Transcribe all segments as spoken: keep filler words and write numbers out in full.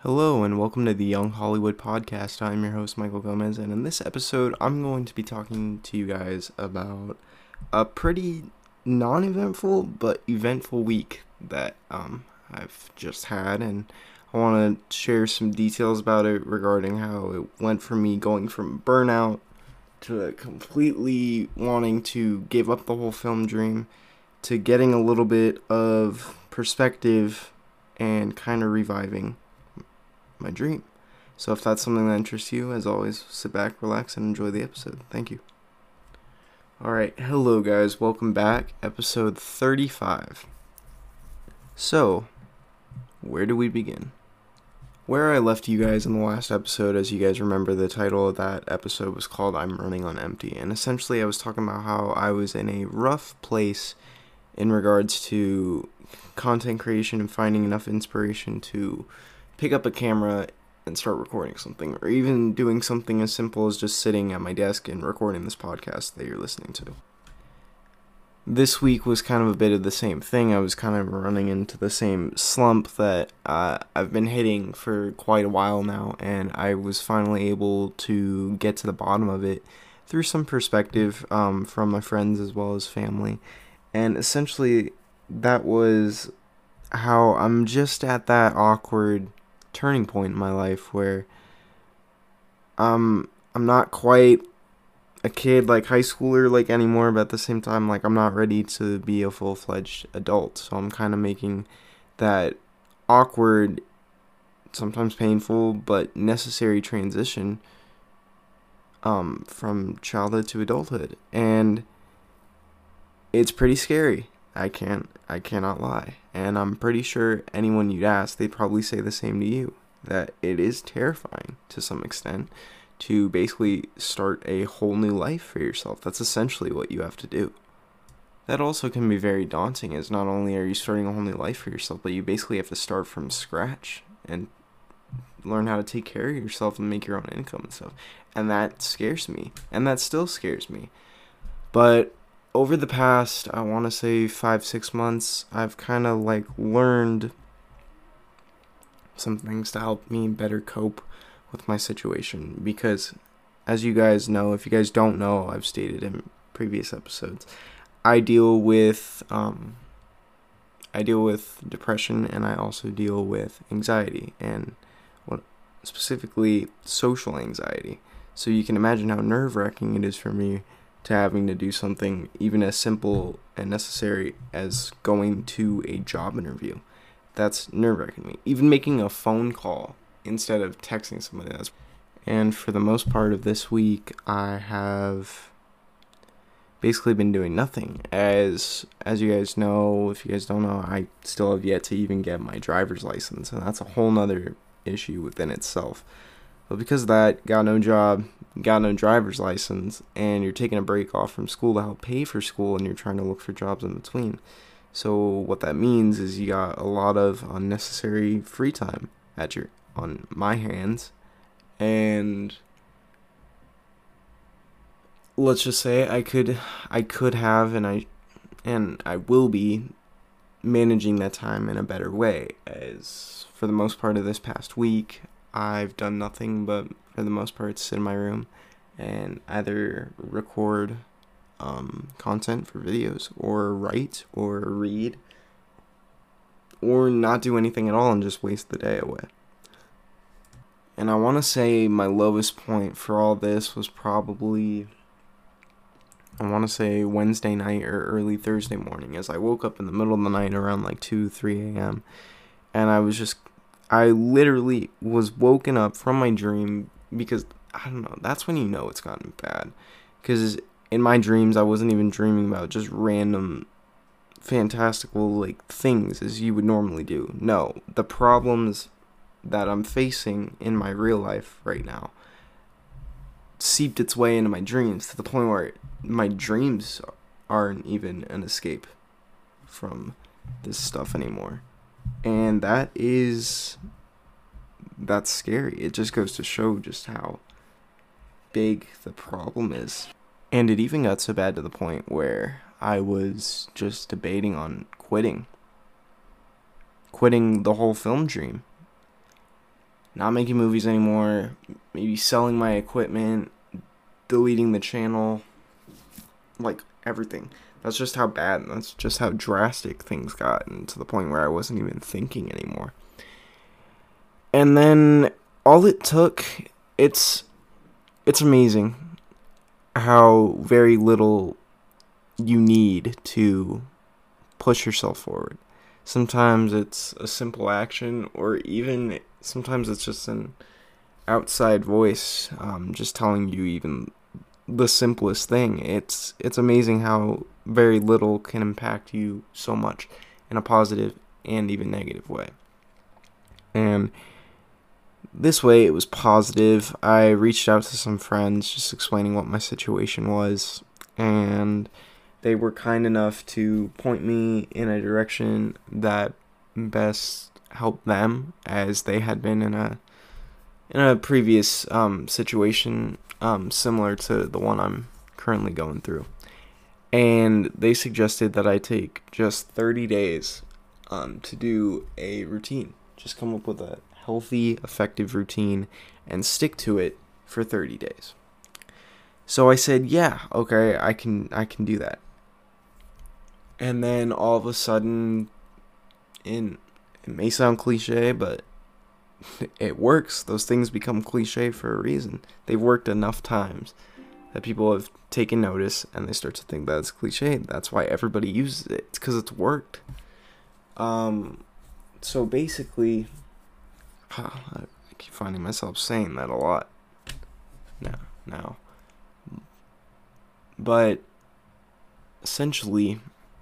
Hello and welcome to the Young Hollywood Podcast. I'm your host, Michael Gomez, and in this episode, I'm going to be talking to you guys about a pretty non-eventful but eventful week that um, I've just had, and I want to share some details about it regarding how it went for me going from burnout to completely wanting to give up the whole film dream to getting a little bit of perspective and kind of reviving my dream. So if that's something that interests you, as always, sit back, relax, and enjoy the episode. Thank you. Alright, hello guys, welcome back, episode thirty-five. So, where do we begin? Where I left you guys in the last episode, as you guys remember, the title of that episode was called I'm Running on Empty, and essentially I was talking about how I was in a rough place in regards to content creation and finding enough inspiration to pick up a camera and start recording something, or even doing something as simple as just sitting at my desk and recording this podcast that you're listening to. This week was kind of a bit of the same thing. I was kind of running into the same slump that uh, I've been hitting for quite a while now, and I was finally able to get to the bottom of it through some perspective um, from my friends as well as family. And essentially, that was how I'm just at that awkward turning point in my life where um I'm not quite a kid like high schooler like anymore, but at the same time like I'm not ready to be a full-fledged adult. So I'm kind of making that awkward, sometimes painful but necessary transition um from childhood to adulthood, and it's pretty scary. I can't, I cannot lie. And I'm pretty sure anyone you'd ask, they'd probably say the same to you. That it is terrifying to some extent to basically start a whole new life for yourself. That's essentially what you have to do. That also can be very daunting, as not only are you starting a whole new life for yourself, but you basically have to start from scratch and learn how to take care of yourself and make your own income and stuff. And that scares me. And that still scares me. But over the past, I want to say five, six months, I've kind of like learned some things to help me better cope with my situation. Because, as you guys know, if you guys don't know, I've stated in previous episodes, I deal with, um, I deal with depression, and I also deal with anxiety, and what specifically social anxiety. So you can imagine how nerve-wracking it is for me to having to do something even as simple and necessary as going to a job interview. That's nerve-wracking me. Even making a phone call instead of texting somebody. That's and for the most part of this week, I have basically been doing nothing. As as you guys know, if you guys don't know, I still have yet to even get my driver's license, and that's a whole nother issue within itself. But because of that, got no job, got no driver's license, and you're taking a break off from school to help pay for school, and you're trying to look for jobs in between. So what that means is you got a lot of unnecessary free time at your on my hands, and let's just say I could I could have and I and I will be managing that time in a better way, as for the most part of this past week I've done nothing but, for the most part, sit in my room and either record um, content for videos, or write, or read, or not do anything at all and just waste the day away. And I want to say my lowest point for all this was probably, I want to say Wednesday night or early Thursday morning, as I woke up in the middle of the night around like two, three a.m. and I was just I literally was woken up from my dream because, I don't know, that's when you know it's gotten bad. Because in my dreams, I wasn't even dreaming about just random, fantastical, like, things as you would normally do. No, the problems that I'm facing in my real life right now seeped its way into my dreams to the point where my dreams aren't even an escape from this stuff anymore. And that is, that's scary. It just goes to show just how big the problem is. And it even got so bad to the point where I was just debating on quitting. Quitting the whole film dream. not making movies anymore, maybe selling my equipment, deleting the channel, like everything. That's just how bad, that's just how drastic things got, and to the point where I wasn't even thinking anymore. And then all it took, it's it's amazing how very little you need to push yourself forward. Sometimes it's a simple action, or even sometimes it's just an outside voice um, just telling you even the simplest thing. It's it's amazing how very little can impact you so much in a positive and even negative way. And this way it was positive. I reached out to some friends just explaining what my situation was, and they were kind enough to point me in a direction that best helped them, as they had been in a in a previous um, situation um, similar to the one I'm currently going through. And they suggested that I take just thirty days um, to do a routine. Just come up with a healthy, effective routine and stick to it for thirty days. So I said, yeah, okay, I can I can do that. And then all of a sudden, in it may sound cliche, but it works. Those things become cliche for a reason. They've worked enough times that people have taken notice, and they start to think that it's cliche. That's why everybody uses it. It's because it's worked. Um, so basically, I keep finding myself saying that a lot now. Now, but essentially,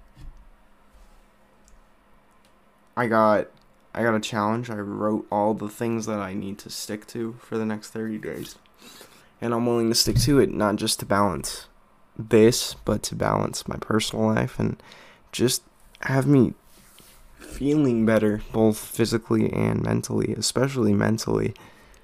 I got I got a challenge. I wrote all the things that I need to stick to for the next thirty days. And I'm willing to stick to it, not just to balance this, but to balance my personal life and just have me feeling better, both physically and mentally, especially mentally.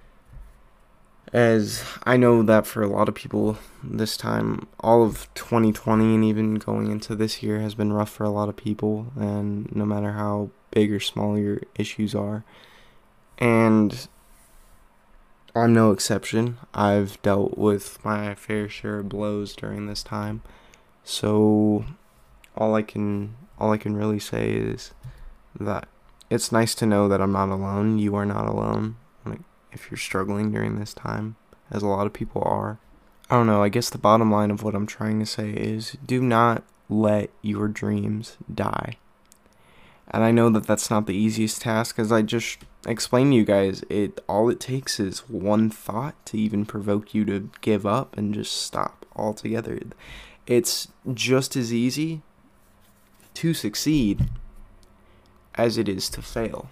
As I know that for a lot of people, this time, all of twenty twenty and even going into this year has been rough for a lot of people, and no matter how big or small your issues are. And I'm no exception. I've dealt with my fair share of blows during this time. So all I can all I can really say is that it's nice to know that I'm not alone. You are not alone. Like, if you're struggling during this time, as a lot of people are. I don't know, I guess the bottom line of what I'm trying to say is, do not let your dreams die. And I know that that's not the easiest task, as I just explained to you guys. It all it takes is one thought to even provoke you to give up and just stop altogether. It's just as easy to succeed as it is to fail.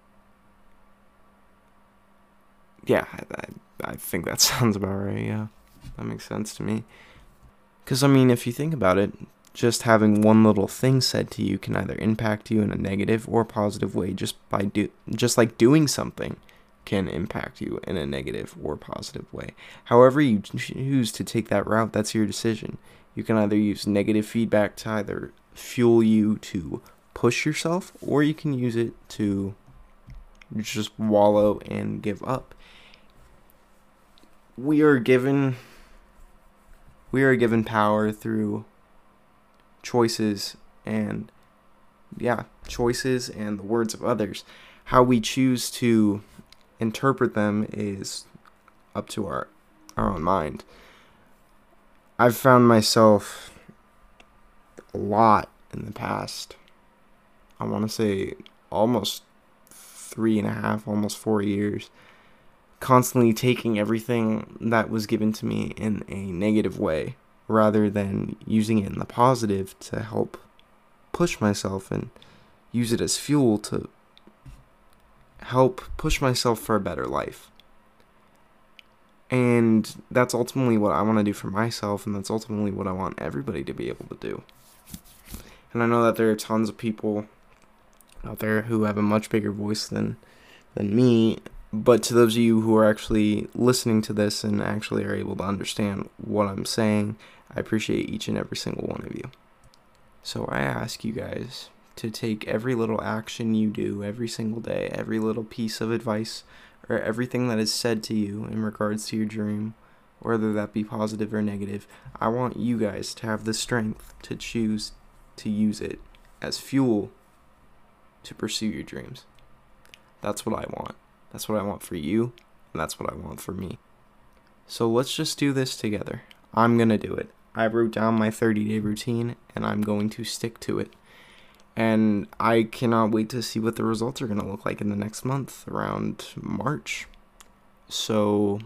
Yeah, I, I, I think that sounds about right, yeah. That makes sense to me. Because, I mean, if you think about it, just having one little thing said to you can either impact you in a negative or positive way. Just by do, just like doing something can impact you in a negative or positive way. However you choose to take that route, that's your decision. You can either use negative feedback to either fuel you to push yourself, or you can use it to just wallow and give up. We are given we are given power through choices and yeah, choices and the words of others. How we choose to interpret them is up to our our own mind. I've found myself a lot in the past, I want to say almost three and a half, almost four years, constantly taking everything that was given to me in a negative way, rather than using it in the positive to help push myself and use it as fuel to help push myself for a better life. And that's ultimately what I want to do for myself, and that's ultimately what I want everybody to be able to do. And I know that there are tons of people out there who have a much bigger voice than than me, but to those of you who are actually listening to this and actually are able to understand what I'm saying, I appreciate each and every single one of you. So I ask you guys to take every little action you do every single day, every little piece of advice or everything that is said to you in regards to your dream, whether that be positive or negative, I want you guys to have the strength to choose to use it as fuel to pursue your dreams. That's what I want. That's what I want for you, and that's what I want for me. So let's just do this together. I'm going to do it. I wrote down my thirty-day routine, and I'm going to stick to it. And I cannot wait to see what the results are going to look like in the next month, around March. So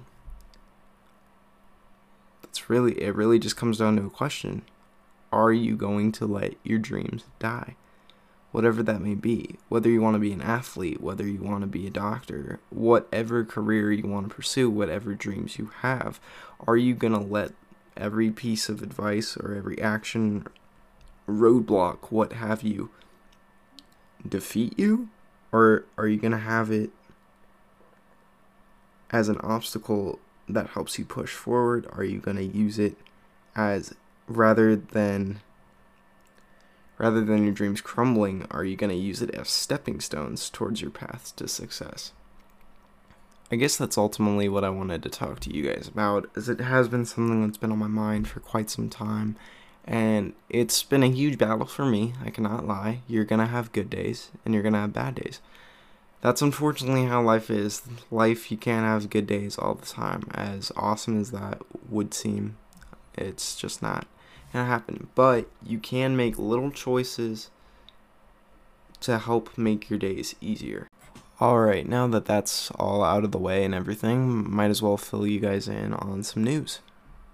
that's really, it really just comes down to a question. Are you going to let your dreams die? Whatever that may be, whether you want to be an athlete, whether you want to be a doctor, whatever career you want to pursue, whatever dreams you have, are you going to let every piece of advice or every action, roadblock, what have you, defeat you? Or are you going to have it as an obstacle that helps you push forward? Are you going to use it as, rather than Rather than your dreams crumbling, are you going to use it as stepping stones towards your path to success? I guess that's ultimately what I wanted to talk to you guys about, as it has been something that's been on my mind for quite some time, and it's been a huge battle for me, I cannot lie. You're going to have good days, and you're going to have bad days. That's unfortunately how life is. Life, you can't have good days all the time. As awesome as that would seem, it's just not gonna happen. But you can make little choices to help make your days easier. Alright, now that that's all out of the way and everything, might as well fill you guys in on some news.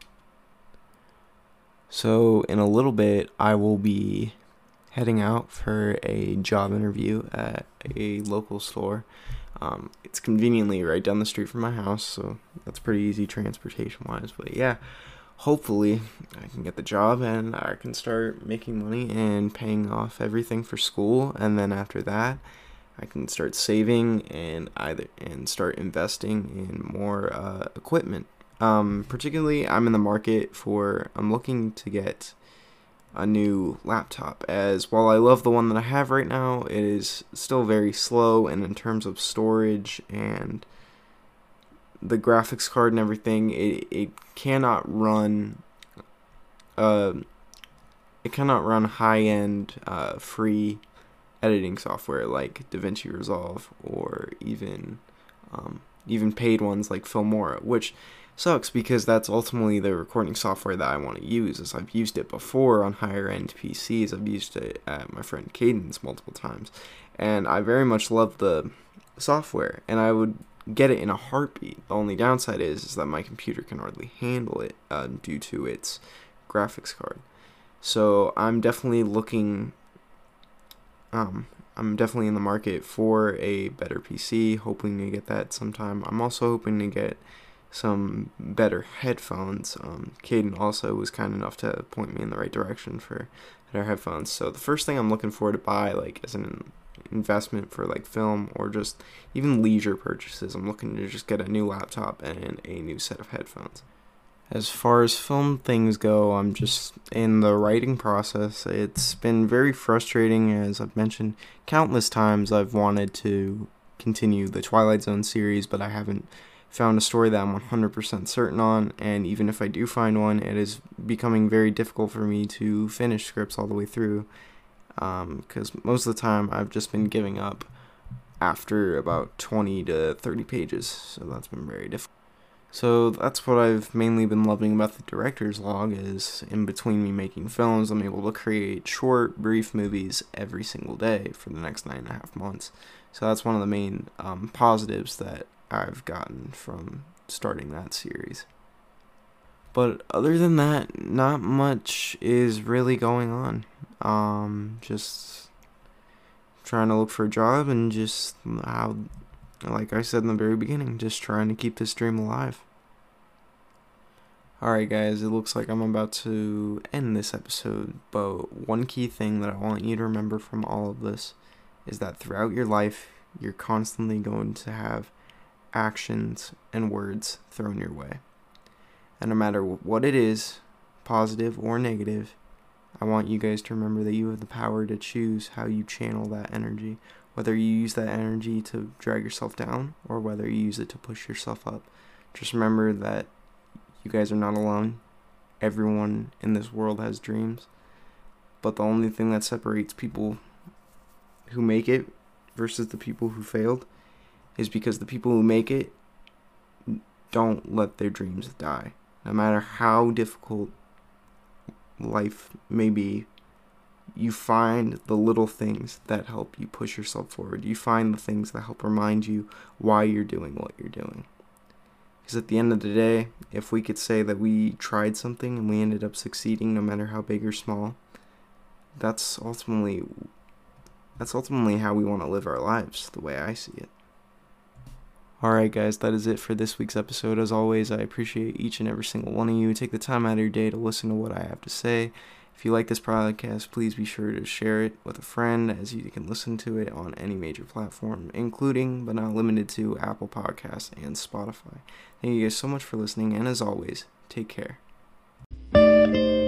So in a little bit, I will be heading out for a job interview at a local store. Um, it's conveniently right down the street from my house, so that's pretty easy transportation wise. But yeah, hopefully I can get the job and I can start making money and paying off everything for school, and then after that I can start saving and either and start investing in more uh, equipment. Um, particularly, I'm in the market for, I'm looking to get a new laptop, as while I love the one that I have right now, it is still very slow, and in terms of storage and the graphics card and everything, it, it cannot run uh, it cannot run high-end uh, free editing software like DaVinci Resolve, or even um, even paid ones like Filmora, which sucks because that's ultimately the recording software that I want to use, as I've used it before on higher end P Cs. I've used it at my friend Caden's multiple times, and I very much love the software, and I would get it in a heartbeat. The only downside is, is that my computer can hardly handle it uh, due to its graphics card. So I'm definitely looking, um, I'm definitely in the market for a better P C, hoping to get that sometime. I'm also hoping to get some better headphones. Um, Caden also was kind enough to point me in the right direction for better headphones. So the first thing I'm looking for to buy, like as an investment for like film or just even leisure purchases, I'm looking to just get a new laptop and a new set of headphones. As far as film things go, I'm just in the writing process. It's been very frustrating, as I've mentioned countless times. I've wanted to continue the Twilight Zone series, but I haven't found a story that I'm one hundred percent certain on, and even if I do find one, it is becoming very difficult for me to finish scripts all the way through, because um, most of the time I've just been giving up after about twenty to thirty pages, so that's been very difficult. So that's what I've mainly been loving about the director's log, is in between me making films, I'm able to create short, brief movies every single day for the next nine and a half months. So that's one of the main um, positives that I've gotten from starting that series. But other than that, not much is really going on. Um, just trying to look for a job, and just how, like I said in the very beginning, just trying to keep this dream alive. Alright guys, it looks like I'm about to end this episode, but one key thing that I want you to remember from all of this is that throughout your life, you're constantly going to have actions and words thrown your way. And no matter what it is, positive or negative, I want you guys to remember that you have the power to choose how you channel that energy, Whether you use that energy to drag yourself down or whether you use it to push yourself up, just remember that you guys are not alone. Everyone in this world has dreams, but the only thing that separates people who make it versus the people who failed is because the people who make it don't let their dreams die. No matter how difficult life may be, you find the little things that help you push yourself forward. You find the things that help remind you why you're doing what you're doing. Because at the end of the day, if we could say that we tried something and we ended up succeeding, no matter how big or small, that's ultimately that's ultimately how we want to live our lives, the way I see it. Alright guys, that is it for this week's episode. As always, I appreciate each and every single one of you. Take the time out of your day to listen to what I have to say. If you like this podcast, please be sure to share it with a friend, as you can listen to it on any major platform, including but not limited to Apple Podcasts and Spotify. Thank you guys so much for listening, and as always, take care.